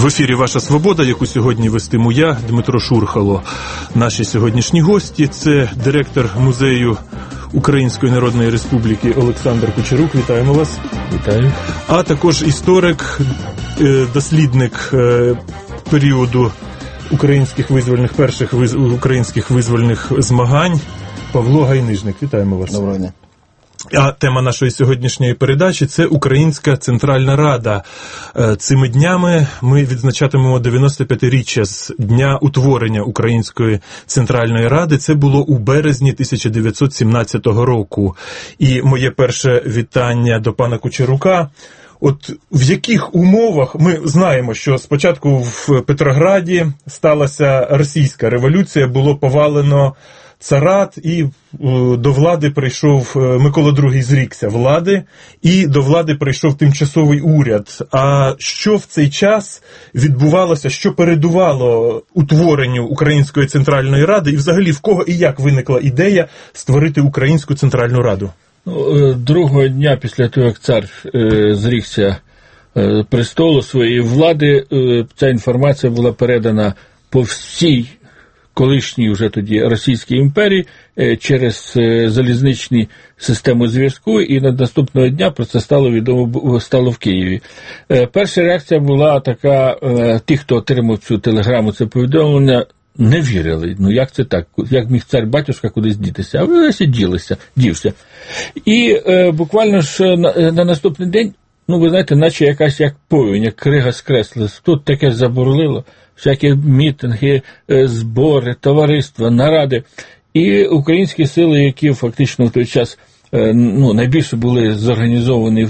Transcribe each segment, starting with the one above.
В ефірі «Ваша свобода», яку сьогодні вестиму я, Дмитро Шурхало. Наші сьогоднішні гості – це директор музею Української Народної Республіки Олександр Кучерук. Вітаємо вас. Вітаю. А також історик, дослідник періоду перших українських визвольних змагань Павло Гайнижник. Вітаємо вас. Доброго дня. А тема нашої сьогоднішньої передачі – це Українська Центральна Рада. Цими днями ми відзначатимемо 95-річчя з дня утворення Української Центральної Ради. Це було у березні 1917 року. І моє перше вітання до пана Кучерука. От в яких умовах, ми знаємо, що спочатку в Петрограді сталася російська революція, було повалено царат, і до влади прийшов Микола II, зрікся влади, і до влади прийшов тимчасовий уряд. А що в цей час відбувалося, що передувало утворенню Української Центральної Ради, і взагалі в кого і як виникла ідея створити Українську Центральну Раду? Другого дня після того, як цар зрікся престолу своєї влади, ця інформація була передана по всій колишній вже тоді Російській імперії через залізничну систему зв'язку, і наступного дня про це стало відомо в Києві. Перша реакція була така: ті, хто отримав цю телеграму, це повідомлення, не вірили. Ну як це так? Як міг цар-батюшка кудись дітися? А ви дівся. І буквально ж на наступний день, ви знаєте, наче якась як повінь, як крига скреслилась. Тут таке забурлило. Всякі мітинги, збори, товариства, наради. І українські сили, які фактично в той час найбільше були зорганізовані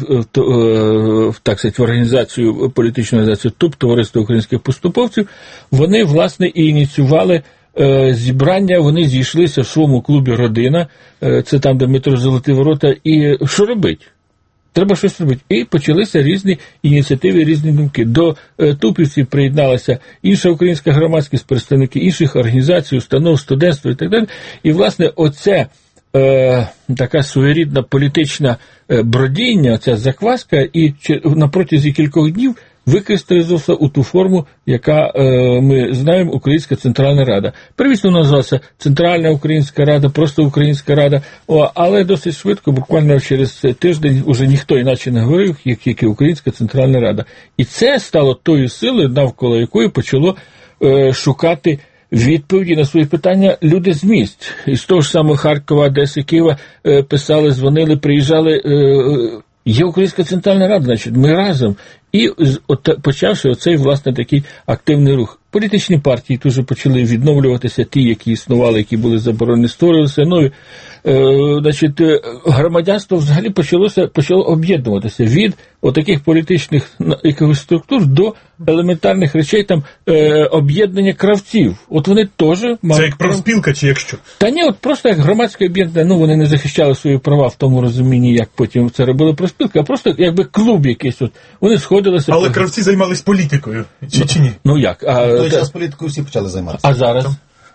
в організацію, політичну організацію ТУП, Товариство українських поступовців, вони, власне, і ініціювали зібрання, вони зійшлися в своєму клубі «Родина», це там, де метро «Золоті ворота», і що робити? Треба щось робити. І почалися різні ініціативи, різні думки. До тупівців приєдналася інша українська громадськість, представники інших організацій, установ, студентства і так далі. І, власне, оце така своєрідна політична бродіння, оця закваска, і на протязі кількох днів викристалізувався у ту форму, яка, ми знаємо, Українська Центральна Рада. Первісно називалася Центральна Українська Рада, просто Українська Рада, але досить швидко, буквально через тиждень, уже ніхто іначе не говорив, як і Українська Центральна Рада. І це стало тою силою, навколо якої почало шукати відповіді на свої питання люди з місць. Із того ж самого Харкова, Одеси, Києва писали, дзвонили, приїжджали. Є Українська Центральна Рада, значить, ми разом. І почався оцей, власне, такий активний рух. Політичні партії теж почали відновлюватися, ті, які існували, які були заборонені, створювалися нові. Значить, громадянство взагалі почало об'єднуватися від отаких політичних якихось структур до елементарних речей, там, об'єднання кравців. От вони теж мали... Це як профспілка чи як що? Та ні, от просто як громадське об'єднання, вони не захищали свої права в тому розумінні, як потім це робили профспілка, а просто якби клуб якийсь. От. Вони сходилися... Але кравці займались політикою, чи ні? Ну як? В той час політикою всі почали займатися. А зараз?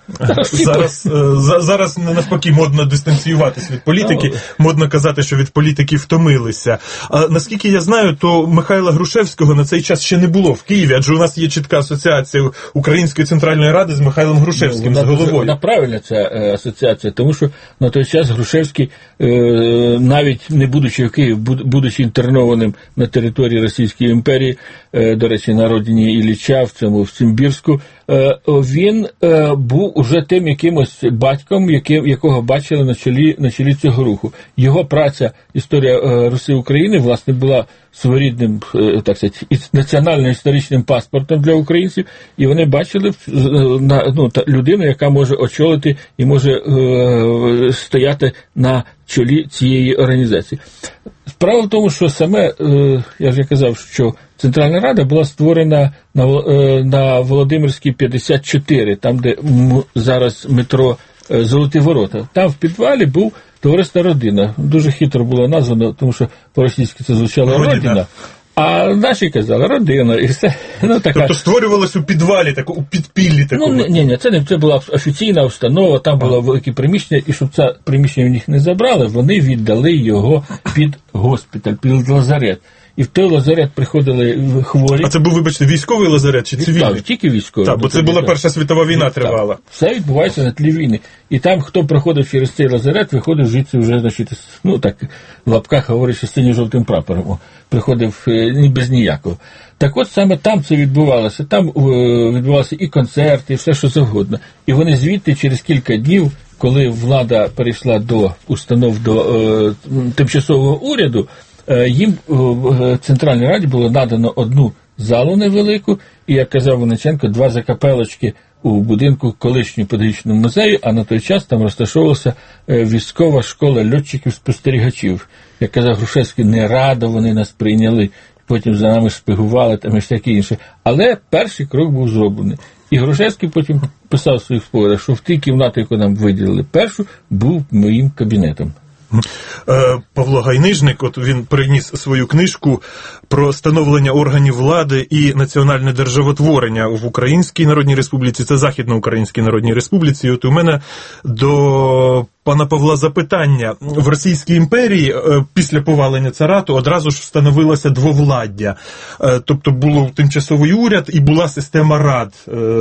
Зараз навпаки модно дистанціюватися від політики, модно казати, що від політики втомилися. А наскільки я знаю, то Михайла Грушевського на цей час ще не було в Києві, адже у нас є чітка асоціація Української Центральної Ради з Михайлом Грушевським, з головою. Вона правильна ця асоціація, тому що на той час Грушевський, навіть не будучи в Києві, будучи інтернованим на території Російської імперії, до речі, на родині Ілліча, в Симбірську, він був уже тим якимось батьком, якого бачили на чолі цього руху. Його праця «Історія Русі України» власне була своєрідним, так сказати, національно-історичним паспортом для українців, і вони бачили людину, яка може очолити і може стояти на чолі цієї організації. Справа в тому, що саме, я вже казав, що Центральна Рада була створена на Володимирській 54, там, де зараз метро «Золоті ворота». Там в підвалі був Товариство «Родина». Дуже хитро було названо, тому що по-російськи це звучало «Родина». А наші казали «Родина» і все. Тобто створювалось у підвалі, у підпіллі такому? Ні, це була офіційна установа, там було велике приміщення, і щоб це приміщення в них не забрали, вони віддали його під госпіталь, під лазарет. і в той лазарет приходили хворі. А це був, вибачте, військовий лазарет чи цивільний? Так, тільки військовий. Так, бо це була Перша світова війна тривала. Так. Все відбувається на тлі війни. І там, хто проходив через цей лазарет, виходив звідси вже, значить, ну так, в лапках говорять, синьо-жовтим прапором. Приходив без ніякого. Так от саме там це відбувалося. Там відбувалися і концерти, і все, що завгодно. І вони звідти через кілька днів, коли влада перейшла до установ, до тимчасового уряду, їм в Центральній Раді було надано одну залу невелику, і, як казав Винниченко, 2 закапелочки у будинку колишнього педагогічного музею, а на той час там розташовувалася військова школа льотчиків-спостерігачів. Як казав Грушевський, не радо вони нас прийняли, потім за нами шпигували там і всяке інше. Але перший крок був зроблений. І Грушевський потім писав в своїх спогадах, що в тій кімнаті, яку нам виділили першу, був моїм кабінетом. Павло Гайнижник, от він приніс свою книжку про становлення органів влади і національне державотворення в Українській Народній Республіці, це Західноукраїнській Народній Республіці. І от у мене до пана Павла запитання. В Російській імперії після повалення царату одразу ж встановилося двовладдя. Тобто було тимчасовий уряд і була система рад.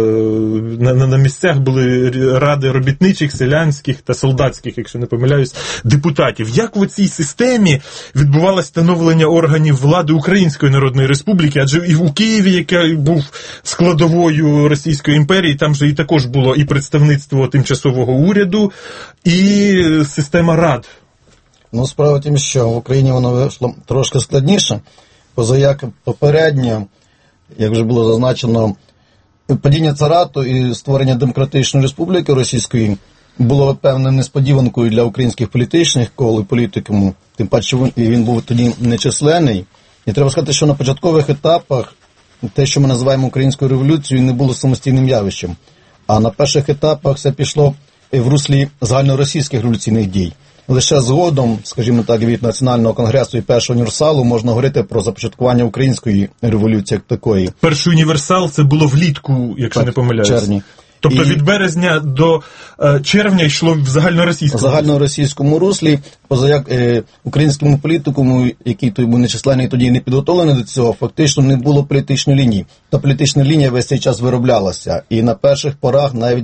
На місцях були ради робітничих, селянських та солдатських, якщо не помиляюсь, депутатів. Як в цій системі відбувалося становлення органів влади Української Народної Республіки? Адже і у Києві, який був складовою Російської імперії, там же і також було і представництво тимчасового уряду, і система рад. Ну, справа в тім, що в Україні воно вийшло трошки складніше, позаяк попередньо, як вже було зазначено, падіння царату і створення демократичної республіки російської було певною несподіванкою для українських політичних кол і політикуму, тим паче він був тоді нечисленний. І треба сказати, що на початкових етапах те, що ми називаємо українською революцією, не було самостійним явищем. А на перших етапах все пішло в руслі загальноросійських революційних дій. Лише згодом, скажімо так, від Національного конгресу і Першого універсалу можна говорити про започаткування української революції як такої. Перший універсал це було влітку, якщо не помиляюсь. Червні. Тобто від березня до червня йшло в загальноросійському руслі, позаяк українському політикуму, який той був нечисленний тоді не підготовлений до цього, фактично не було політичної лінії. Та політична лінія весь цей час вироблялася. І на перших порах навіть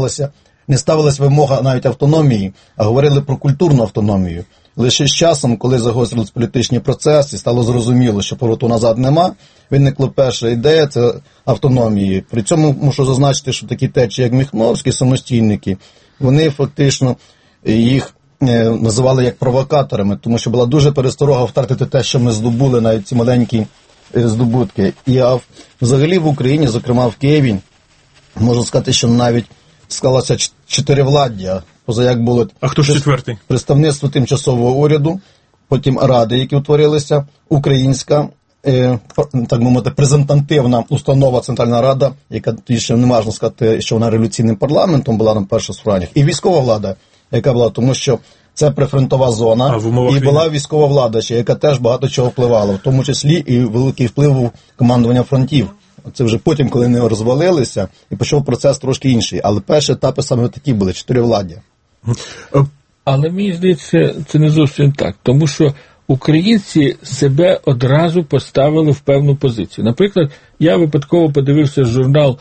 не ставилась вимога навіть автономії, а говорили про культурну автономію. Лише з часом, коли загострились політичні процеси, стало зрозуміло, що повороту назад нема, виникла перша ідея – це автономії. При цьому мушу зазначити, що такі течії, як Міхновські, самостійники, вони фактично їх називали як провокаторами, тому що була дуже пересторога втратити те, що ми здобули, навіть ці маленькі здобутки. І взагалі в Україні, зокрема в Києві, можу сказати, що навіть склалося 4 владдя. Позаяк було хто ж четвертий? Представництво тимчасового уряду, потім ради, які утворилися, українська, так мовити, презентативна установа Центральна Рада, яка тоді ще не можна сказати, що вона революційним парламентом була на перших справах, і військова влада, яка була, тому що це прифронтова зона, і була військова влада, ще, яка теж багато чого впливала, в тому числі і великий вплив у командування фронтів. Це вже потім, коли вони розвалилися, і почав процес трошки інший. Але перші етапи саме такі були, 4 владдя. Але мені здається, це не зовсім так. Тому що українці себе одразу поставили в певну позицію. Наприклад, я випадково подивився журнал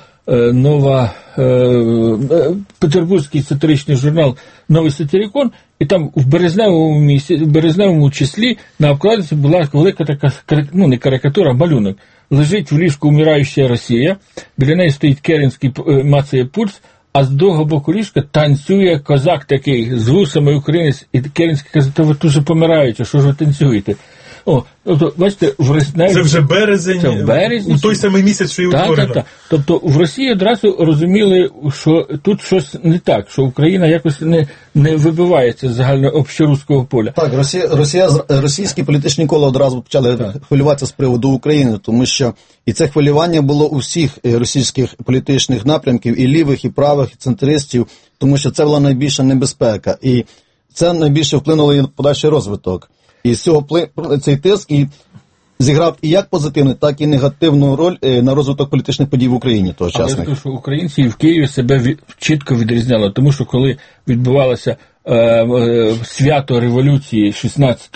петербурзький сатиричний журнал «Новий сатирикон», і там в березневому числі на обкладинці була велика така, не карикатура, а малюнок. Лежить в ліжку умираюча Росія, біля неї стоїть Керенський, мацає пульс, а з другого боку ліжка танцює козак такий, з вусами українець, і Керенський каже, то ви дуже помираєте, що ж ви танцюєте? Тобто, бачите, це вже березень, у той самий місяць, що і утворено. Так. Тобто в Росії одразу розуміли, що тут щось не так, що Україна якось не вибивається з загальнообщоруського поля. Так, російські політичні кола одразу почали хвилюватися з приводу України, тому що і це хвилювання було у всіх російських політичних напрямків, і лівих, і правих, і центристів, тому що це була найбільша небезпека. І це найбільше вплинуло і на подальший розвиток. І з цього цей тиск і зіграв і як позитивну, так і негативну роль на розвиток політичних подій в Україні тогочасних. Але що українці в Києві себе чітко відрізняли, тому що коли відбувалося свято революції 16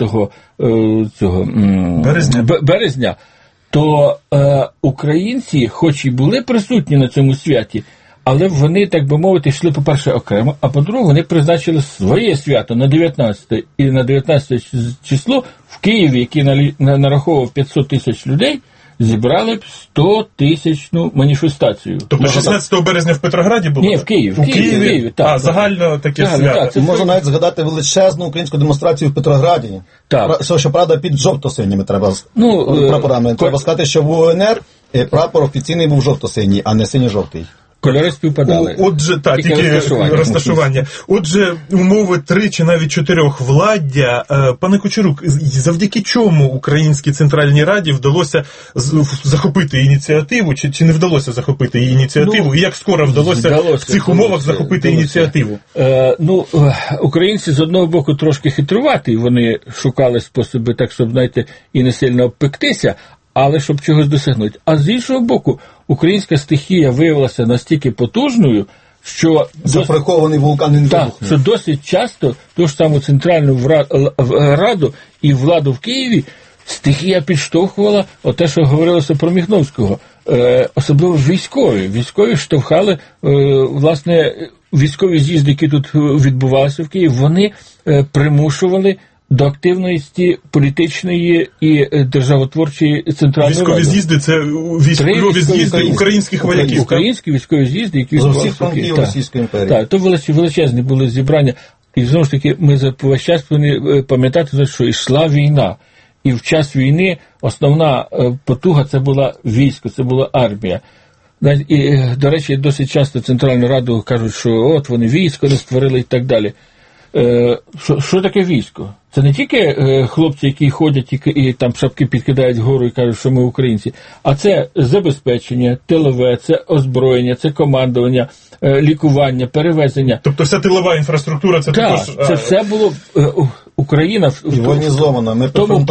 березня, то українці, хоч і були присутні на цьому святі, але вони, так би мовити, йшли, по-перше, окремо, а по-друге, вони призначили своє свято на 19 і на 19 число в Києві, який нараховував 500 тисяч людей, зібрали б 100-тисячну маніфестацію. Тобто 16 березня в Петрограді було? Ні, в Києві. Так, загально таке свято. Можна навіть згадати величезну українську демонстрацію в Петрограді. Так. Щоправда, під жовто-синіми прапорами. Треба сказати, що в УНР прапор офіційний був жовто-синій, а не синьо-жовтий. Кольори співпадали. Отже, тільки розташування. Отже, умови 3 чи навіть 4 владдя. Пане Кучерук, завдяки чому Українській Центральній Раді вдалося захопити ініціативу, чи не вдалося захопити її ініціативу, і як скоро вдалося в цих умовах захопити ініціативу? Українці з одного боку трошки хитруваті, вони шукали способи так, щоб, знаєте, і не сильно обпектися, але щоб чогось досягнути. А з іншого боку, українська стихія виявилася настільки потужною, що заприхований вулкан не вибухнув. Що досить часто ту ж саму Центральну Раду і владу в Києві стихія підштовхувала те, що говорилося про Міхновського. Особливо військові. Військові штовхали, власне, військові з'їзди, які тут відбувалися в Києві, вони примушували до активності політичної і державотворчої Центральної Ради. Військові з'їзди – це військові з'їзди українських вояків. Українські військові з'їзди, які з усіх фронтів Російської імперії. Так, то величезні були зібрання. І знову ж таки, ми весь час повинні пам'ятати, що йшла війна. І в час війни основна потуга – це була військо, це була армія. І, до речі, досить часто Центральну Раду кажуть, що от вони військо не створили і так далі. Що таке військо? Це не тільки хлопці, які ходять і там шапки підкидають вгору і кажуть, що ми українці, а це забезпечення, тилове, це озброєння, це командування, лікування, перевезення. Тобто вся тилова інфраструктура, це також... Так, це все було Україна воєнізована,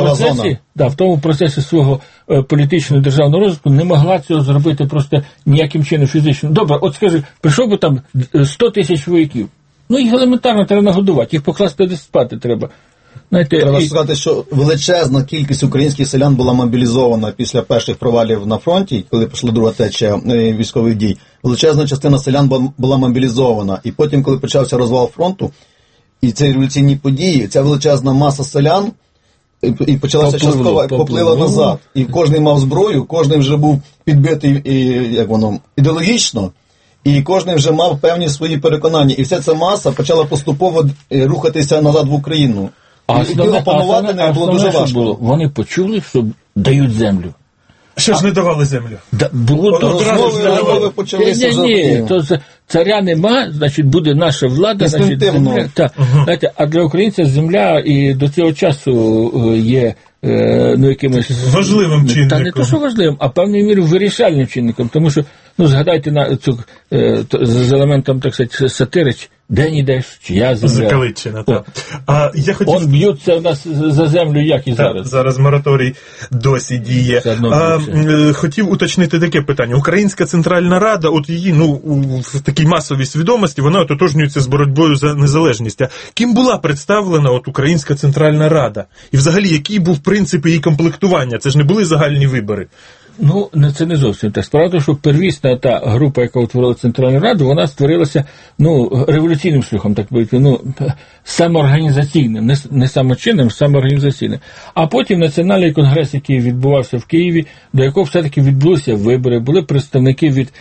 в тому процесі свого політичного державного розвитку не могла цього зробити просто ніяким чином фізично. Добре, от скажи, прийшов би там 100 тисяч вояків. Ну, їх елементарно треба нагодувати, їх покласти десь спати треба. Треба сказати, що величезна кількість українських селян була мобілізована після перших провалів на фронті, коли пішла друга течія військових дій. Величезна частина селян була мобілізована. І потім, коли почався розвал фронту, і ці революційні події, ця величезна маса селян і почалася часткова, поплила назад. І кожен мав зброю, кожен вже був підбитий ідеологічно, і кожен вже мав певні свої переконання. І вся ця маса почала поступово рухатися назад в Україну. І опанувати не було дуже важко. Вони почули, що дають землю. Що ж не давали землю? Було розмови почалися вже. Ні, то царя нема, значить буде наша влада, значить земля. Знаєте, а для українця земля і до цього часу є якимось важливим чинником. Та не то, що важливим, а певною мірою вирішальним чинником. Тому що, згадайте на цю з елементом, так сказати, сатири, день ідеш, чия земля. Закаличина, так. А я хотів... Он б'ються в нас за землю, як і зараз. Зараз мораторій досі діє. Хотів уточнити таке питання. Українська Центральна Рада, от її, в такій масовій свідомості, вона ототожнюється з боротьбою за незалежність. А ким була представлена Українська Центральна Рада? І взагалі, який був принцип її комплектування? Це ж не були загальні вибори. Це не зовсім так. Справа в тому, що первісна та група, яка утворила Центральну Раду, вона створилася, революційним шляхом, так би, самоорганізаційним, не самочинним, самоорганізаційним. А потім Національний конгрес, який відбувався в Києві, до якого все-таки відбулися вибори, були представники від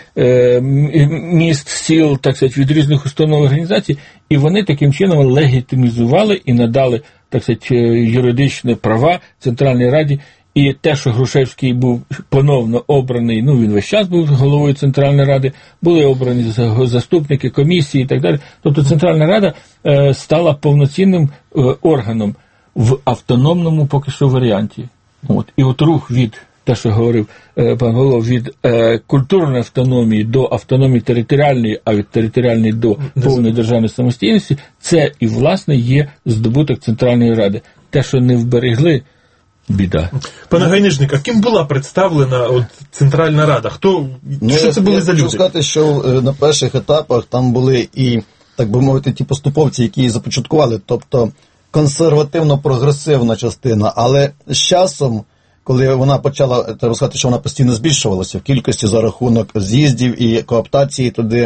міст, сіл, так сказати, від різних установ організацій, і вони таким чином легітимізували і надали, так сказати, юридичні права Центральній Раді. І те, що Грушевський був поновно обраний, він весь час був головою Центральної Ради, були обрані заступники, комісії і так далі. Тобто Центральна Рада стала повноцінним органом в автономному поки що варіанті. І от рух від, те, що говорив пан Голов, від культурної автономії до автономії територіальної, а від територіальної до повної державної самостійності, це і, власне, є здобуток Центральної Ради. Те, що не вберегли, біда. Пане Гайнижник, а ким була представлена Центральна Рада? Що це були за люди? Я хочу сказати, що на перших етапах там були і, так би мовити, ті поступовці, які її започаткували, тобто консервативно-прогресивна частина, але з часом, коли вона почала, треба сказати, що вона постійно збільшувалася в кількості за рахунок з'їздів і кооптації туди,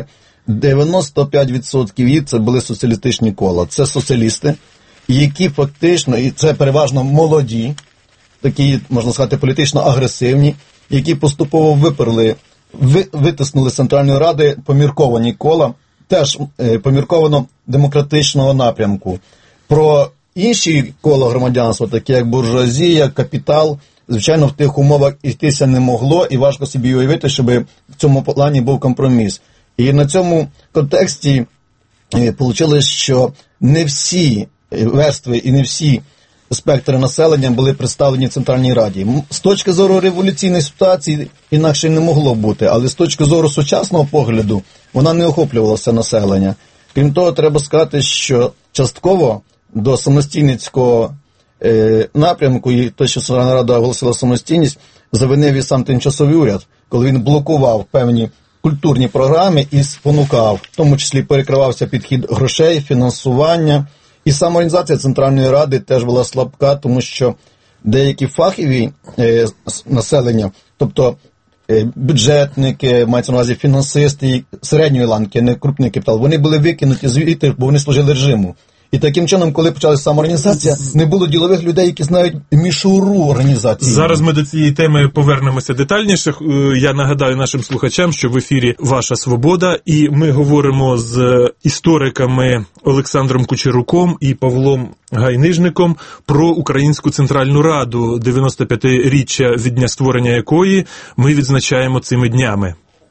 95% її це були соціалістичні кола. Це соціалісти, які фактично, і це переважно молоді, такі, можна сказати, політично агресивні, які поступово витиснули з Центральної Ради помірковані кола, теж помірковано демократичного напрямку. Про інші кола громадянства, такі як буржуазія, капітал, звичайно, в тих умовах йтися не могло, і важко собі уявити, щоб в цьому плані був компроміс. І на цьому контексті вийшло, що не всі верстви і не всі спектри населення були представлені в Центральній Раді. З точки зору революційної ситуації інакше не могло бути, але з точки зору сучасного погляду вона не охоплювала все населення. Крім того, треба сказати, що частково до самостійницького напрямку, і те, що Центральна Рада оголосила самостійність, завинив і сам тимчасовий уряд, коли він блокував певні культурні програми і спонукав, в тому числі перекривався підхід грошей, фінансування. І самоорганізація Центральної Ради теж була слабка, тому що деякі фахові населення, тобто бюджетники, мається на увазі фінансисти, середньої ланки, не крупний капітал, вони були викинуті звідти, бо вони служили режиму. І таким чином, коли почалася самоорганізація, не було ділових людей, які знають мішуру організації. Зараз ми до цієї теми повернемося детальніше. Я нагадаю нашим слухачам, що в ефірі «Ваша Свобода», і ми говоримо з істориками Олександром Кучеруком і Павлом Гайнижником про Українську Центральну Раду, 95-річчя від дня створення якої ми відзначаємо цими днями.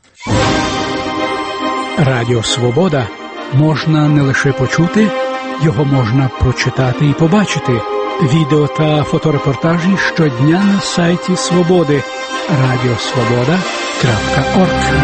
Радіо «Свобода» можна не лише почути, його можна прочитати і побачити. Відео та фоторепортажі щодня на сайті Свободи. radiosvoboda.org.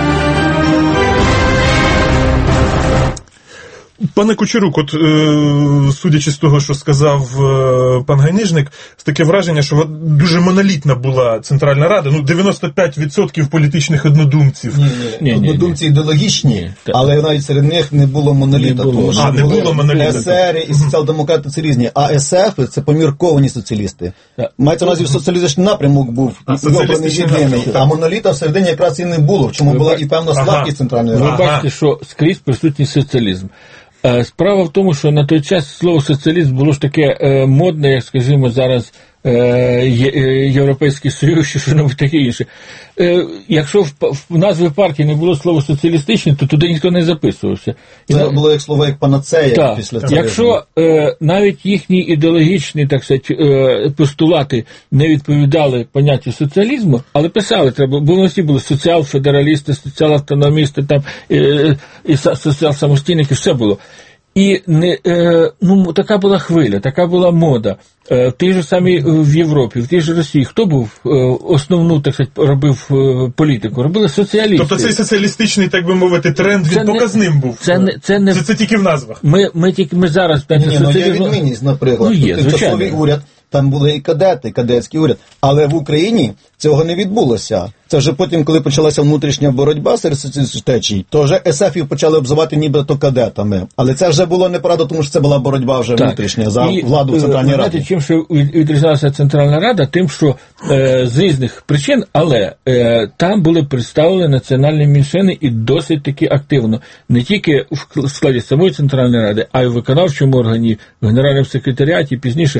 Пане Кучерук, судячи з того, що сказав пан Гайнижник, таке враження, що дуже монолітна була Центральна Рада, 95% політичних однодумців. Ні. Однодумці ідеологічні, але навіть серед них не було моноліта. Тому що не було моноліта. СР і соціал-демократи це різні, а СФ це помірковані соціалісти. Мається на увазі, соціалістичний напрямок був обраний єдиний, а моноліта всередині якраз і не було, в чому була і певна слабкість Центральної Ради. Ви бачите, що скрізь присутній соціалізм. Справа в тому, що на той час слово соціалізм було ж таке модне, як, скажімо, зараз Європейський Союз, чи що-небудь таке інше. Якщо в назві партії не було слова соціалістичне, то туди ніхто не записувався. Це було як слово, як панацея. Так. Після цього. Якщо навіть їхні ідеологічні, так сказати, постулати не відповідали поняттю соціалізму, але писали треба, бо всі були соціал-федералісти, соціал-автономісти, там, і соціал-самостійники, все було. І така була хвиля, така була мода. В тій же самій в Європі, в тій же Росії, хто був основну, так сказати, робив політику? Робили соціалісти. Тобто цей соціалістичний, так би мовити, тренд, він показним був? Це тільки в назвах? Ми зараз... Є відмінність, наприклад. Тимчасовий уряд, там були і кадети, кадетський уряд. Але в Україні цього не відбулося. Це вже потім, коли почалася внутрішня боротьба серед соціалістичних течій, то вже есефів почали обзивати нібито кадетами. Але це вже було неправда, тому що це була боротьба вже внутрішня за владу в Центральній Раді. Чим ще відрізнялася Центральна Рада? Тим, що з різних причин, але там були представлені національні меншини і досить таки активно. Не тільки в складі самої Центральної Ради, а й в виконавчому органі, в Генеральному секретаріаті, пізніше.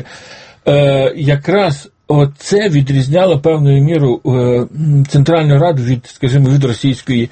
Якраз оце відрізняло певною мірою Центральну Раду від, скажімо, від російської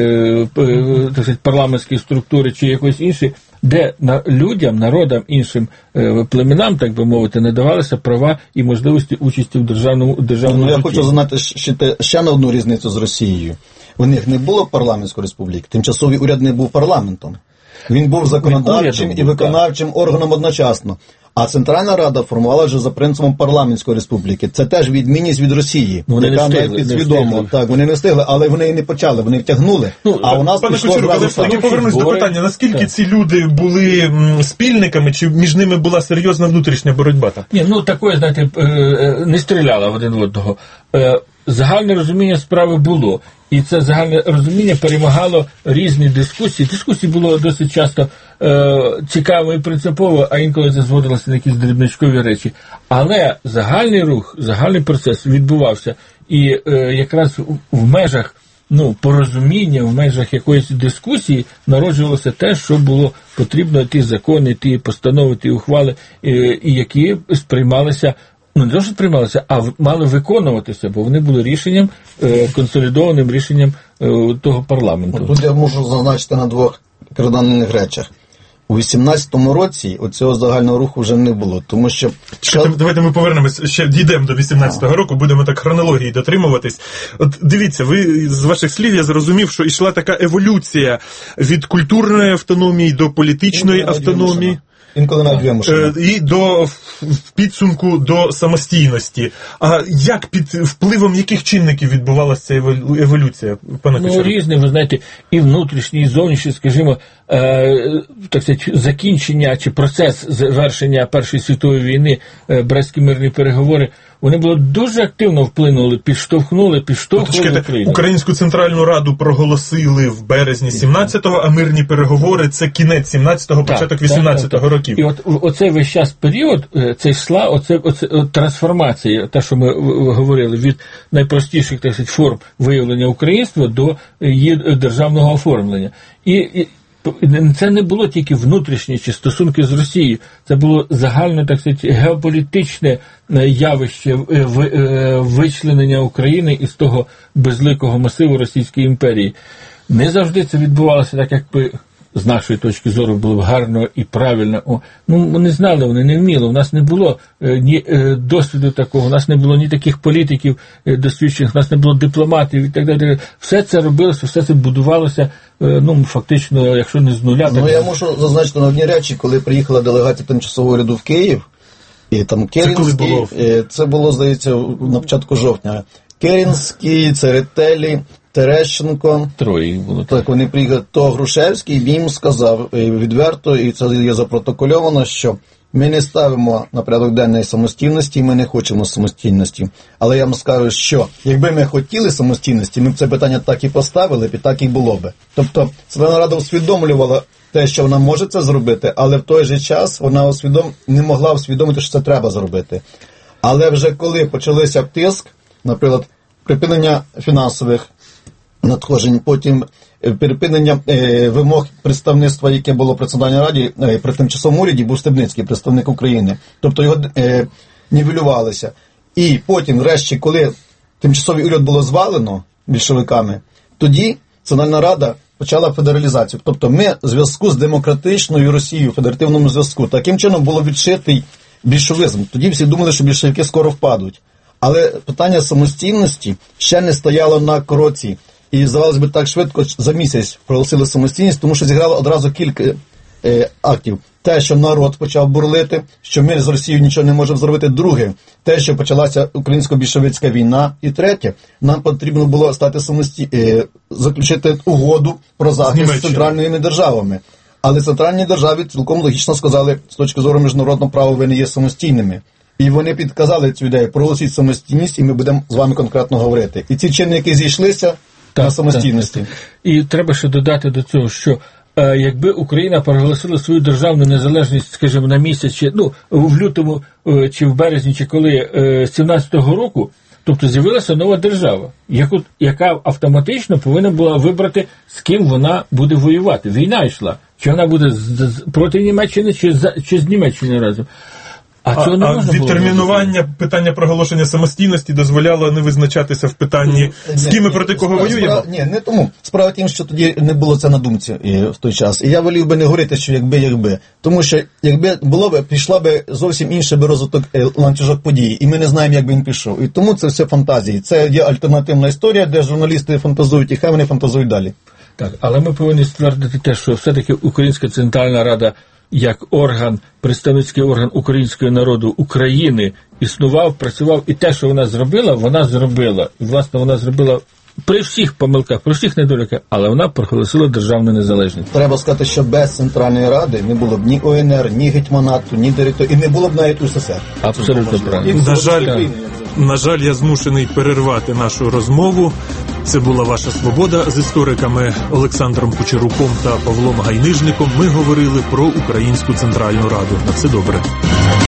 так сказати, парламентської структури чи якоїсь іншої, де людям, народам, іншим племенам, так би мовити, не давалися права і можливості участі в державному житті. Я хочу знати ще на одну різницю з Росією. У них не було парламентської республіки, тимчасовий уряд не був парламентом. Він був законодавчим і виконавчим органом одночасно. А Центральна Рада формувала вже за принципом парламентської республіки. Це теж відмінність від Росії, яка навіть підсвідомо. Так, вони не встигли, але вони і не почали, вони втягнули. А у нас пішло одразу саме. Я повернусь до питання, наскільки ці люди були спільниками, чи між ними була серйозна внутрішня боротьба? Ні, такої, знаєте, не стріляла один в одного. Загальне розуміння справи було. І це загальне розуміння перемагало різні дискусії. Дискусії було досить часто цікаво і принципово, а інколи це зводилося на якісь дрібничкові речі. Але загальний рух, загальний процес відбувався. І якраз в межах порозуміння, в межах якоїсь дискусії народжувалося те, що було потрібно, ті закони, ті постанови, ті ухвали, які сприймалися, не те, що сприймалися, а мали виконуватися, бо вони були рішенням, консолідованим рішенням того парламенту. Тут я можу зазначити на двох кардинальних речах. У 18-му році оцього загального руху вже не було, тому що... Давайте ми повернемось, ще дійдемо до 18-го року, будемо так хронології дотримуватись. От дивіться, ви з ваших слів я зрозумів, що йшла така еволюція від культурної автономії до політичної автономії. Інколи навіть вимушено. І в підсумку до самостійності. А як під впливом яких чинників відбувалася ця еволюція, пане Кучеренко? Різні, ви знаєте, і внутрішні, і зовнішні, скажімо, так сказати, закінчення чи процес завершення Першої світової війни, Брестські мирні переговори, вони були дуже активно вплинули, підштовхнули Україну. Українську Центральну Раду проголосили в березні 17-го, а мирні переговори – це кінець 17-го, початок 18-го років. І оцей весь час період, це йшла оце трансформація, те, що ми говорили, від найпростіших, так сказати, форм виявлення українства до її державного оформлення. І це не було тільки внутрішні чи стосунки з Росією, це було загальне, так сказати, геополітичне явище вичленення України із того безликого масиву Російської імперії. Не завжди це відбувалося так, як би з нашої точки зору було б гарно і правильно. Вони знали, вони не вміли. У нас не було ні досвіду такого, у нас не було ні таких політиків досвідчених, у нас не було дипломатів і так далі. Все це робилося, все це будувалося, фактично, якщо не з нуля. Я можу зазначити на одні речі, коли приїхала делегація тимчасового уряду в Київ, і там Керенський, це було, здається, на початку жовтня. Керенський, Церетелі, Терещенко. Троє було. Так, вони приїхали. То Грушевський їм сказав відверто, і це є запротокольовано, що ми не ставимо на порядок денний самостійності, ми не хочемо самостійності. Але я вам скажу, що якби ми хотіли самостійності, ми б це питання так і поставили, і так і було би. Тобто, Центральна Рада усвідомлювала те, що вона може це зробити, але в той же час вона не могла усвідомити, що це треба зробити. Але вже коли почалися тиск, наприклад, припинення фінансових надходжень, потім припинення вимог представництва, яке було при Центральній Раді, при тимчасовому уряді, був Стебницький, представник України. Тобто його нівелювалися. І потім, врешті, коли тимчасовий уряд було звалено більшовиками, тоді Центральна Рада почала федералізацію. Тобто ми в зв'язку з демократичною Росією, в федеративному зв'язку, таким чином було відшитий більшовизм. Тоді всі думали, що більшовики скоро впадуть. Але питання самостійності ще не стояло на кроці. І, здавалося б, так швидко за місяць проголосили самостійність, тому що зіграло одразу кілька актів. Те, що народ почав бурлити, що ми з Росією нічого не можемо зробити. Друге, те, що почалася українсько-більшовицька війна. І третє, нам потрібно було стати заключити угоду про захист з центральними державами. Але центральні держави цілком логічно сказали, з точки зору міжнародного права, ви не є самостійними. І вони підказали цю ідею, проголосіть самостійність, і ми будемо з вами конкретно говорити. І ці чинники зійшлися на самостійності. Так. І треба ще додати до цього, що якби Україна проголосила свою державну незалежність, скажімо, на місяць, чи, в лютому, чи в березні, чи коли 17-го року, тобто з'явилася нова держава, яка автоматично повинна була вибрати, з ким вона буде воювати. Війна йшла. Чи вона буде проти Німеччини, чи з Німеччини разом. А відтермінування питання проголошення самостійності дозволяло не визначатися в питанні, з ким і проти кого воюємо? Ні, не тому. Справа в тім, що тоді не було це на думці в той час. І я волів би не говорити, що якби. Тому що якби було б, пішла би зовсім інший розвиток ланцюжок подій. І ми не знаємо, як би він пішов. І тому це все фантазії. Це є альтернативна історія, де журналісти фантазують, і хай вони фантазують далі. Так, але ми повинні ствердити те, що все-таки Українська Центральна Рада як орган, представницький орган українського народу України існував, працював, і те, що вона зробила. І, власне, вона зробила при всіх помилках, при всіх недоліках, але вона проголосила державну незалежність. Треба сказати, що без Центральної Ради не було б ні ОНР, ні гетьманату, ні директорів, і не було б навіть УССР. Абсолютно правильно. На жаль, я змушений перервати нашу розмову. Це була «Ваша свобода» з істориками Олександром Кучеруком та Павлом Гайнижником. Ми говорили про Українську Центральну Раду. На все добре.